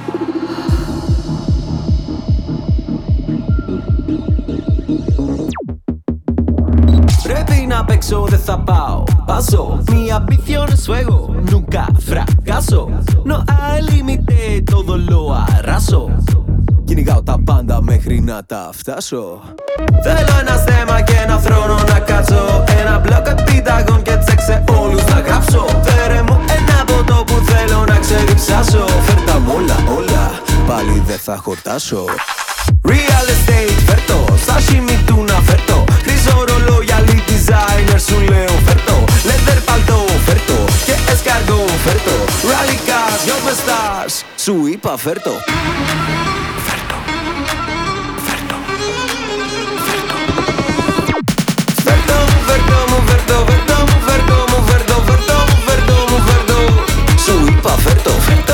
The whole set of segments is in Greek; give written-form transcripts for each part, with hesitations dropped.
Πρέπει να παίξω, δεν θα πάω. Paso, mi ambición es fuego, nunca fracaso. No hay límite, todo lo arraso. Κυνηγάω τα πάντα μέχρι να τα φτάσω. Θέλω ένα στέμα και ένα θρόνο να κάτσω. Ένα μπλοκ επιταγών και τσεκ σε όλους να γράψω. Φέρε μου ένα ποτό που θέλω να ξεδιψάσω. Φέρ' τα μ' όλα, πάλι δεν θα χορτάσω. Real estate, φέρτο, sashimi tuna, φέρτο. Χρυσό ρολόγια, lead designer, σου λέω φέρτο. Leather παλτό, φέρτο, και escargot, φέρτο. Rally cars, yo me stars, σου είπα φέρτο. Σου είπα φέρτο.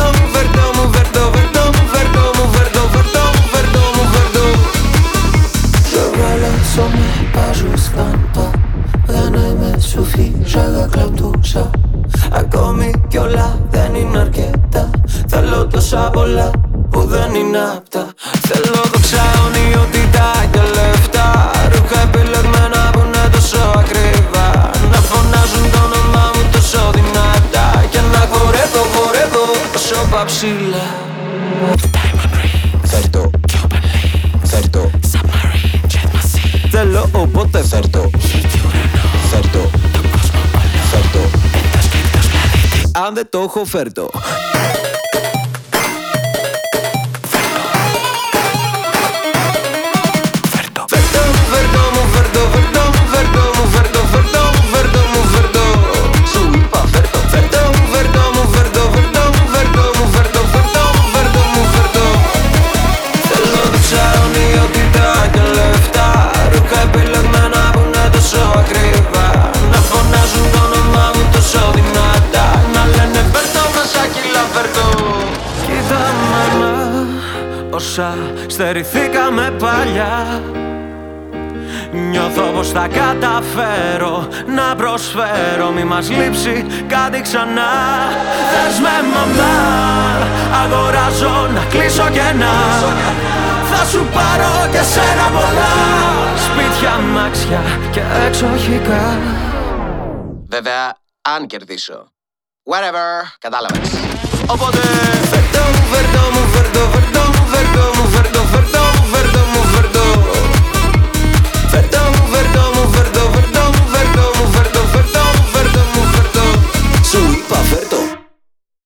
Ça m'est pas juste 20 ans. Δεν με σουφί, j'avais clap tout ça. Ακόμη κι όλα δεν είναι αρκετά. Θέλω τόσα πολλά που δεν είναι απτά. Θέλω δόξα, ονειότητα και λεφτά. Ρούχα επιλεγμένα που είναι τόσο ακριβά. Να φωνάζουν το όνομά μου τόσο δυνατά. Και να χορεύω όσο πάω ψηλά. Diamond ring, φέρτο, Cuban link, φέρτο, submarine, jet machine. Θέλω οπότε φέρτο, φέρτο, τον κόσμο όλο, φέρτο. εντός και εκτός πλανήτη. Αν δεν το έχω φέρτο. Όσα στερηθήκαμε παλιά, νιώθω πως θα καταφέρω να προσφέρω. Μη μας λείψει κάτι ξανά. Θες με μαμά, αγοράζω να κλείσω κενά. Θα σου πάρω και σένα πολλά, σπίτια, αμάξια και εξοχικά. Βέβαια, αν κερδίσω. Whatever, κατάλαβες. Οπότε φέρτο μου, φέρτο μου, φέρτο, φέρτο μου.